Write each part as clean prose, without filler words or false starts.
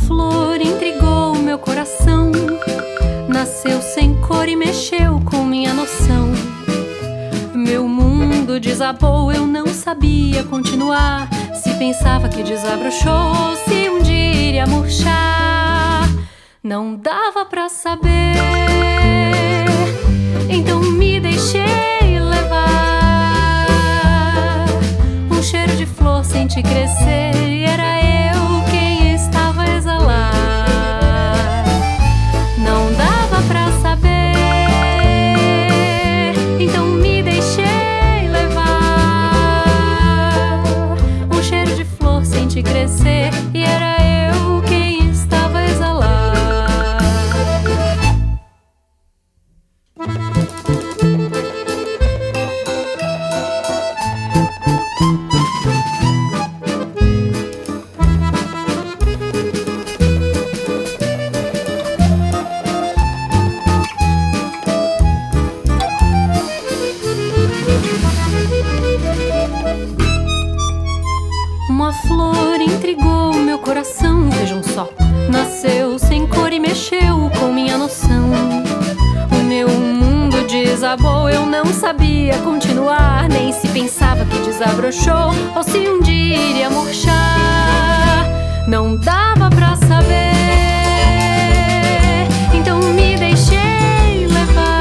flor intrigou o meu coração, nasceu sem cor e mexeu com minha noção. Meu mundo desabou, eu não sabia continuar. Se pensava que desabrochou, se um dia iria murchar, não dava pra saber. Então me deixei levar. Um cheiro de flor senti crescer e era eu quem estava a exalar. Não dava pra saber. Então me deixei levar. Um cheiro de flor senti crescer e era eu quem estava a exalar. Uma flor intrigou o meu coração, vejam só. Nasceu sem cor e mexeu com minha noção. O meu mundo desabou, eu não sabia continuar. Nem se pensava que desabrochou, ou se um dia iria murchar. Não dava pra saber. Então me deixei levar.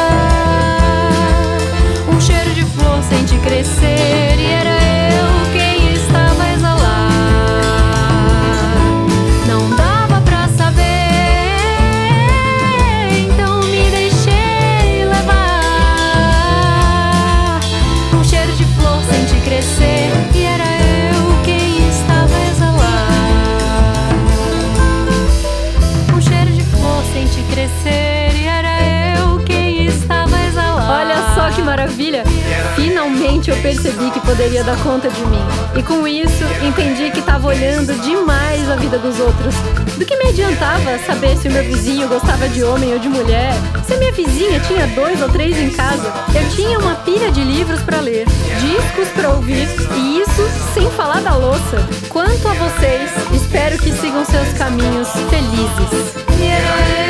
Um cheiro de flor senti crescer e era eu quem estava a exalar. Não dava pra saber. Então me deixei levar. Um cheiro de flor senti crescer e era eu quem estava a exalar. Um cheiro de flor senti crescer e era eu quem estava a exalar. Olha só que maravilha! Finalmente eu percebi que poderia dar conta de mim. E com isso, entendi que estava olhando demais a vida dos outros. Do que me adiantava saber se o meu vizinho gostava de homem ou de mulher? Se a minha vizinha tinha 2 ou 3 em casa, eu tinha uma pilha de livros para ler, discos para ouvir, e isso sem falar da louça. Quanto a vocês, espero que sigam seus caminhos felizes.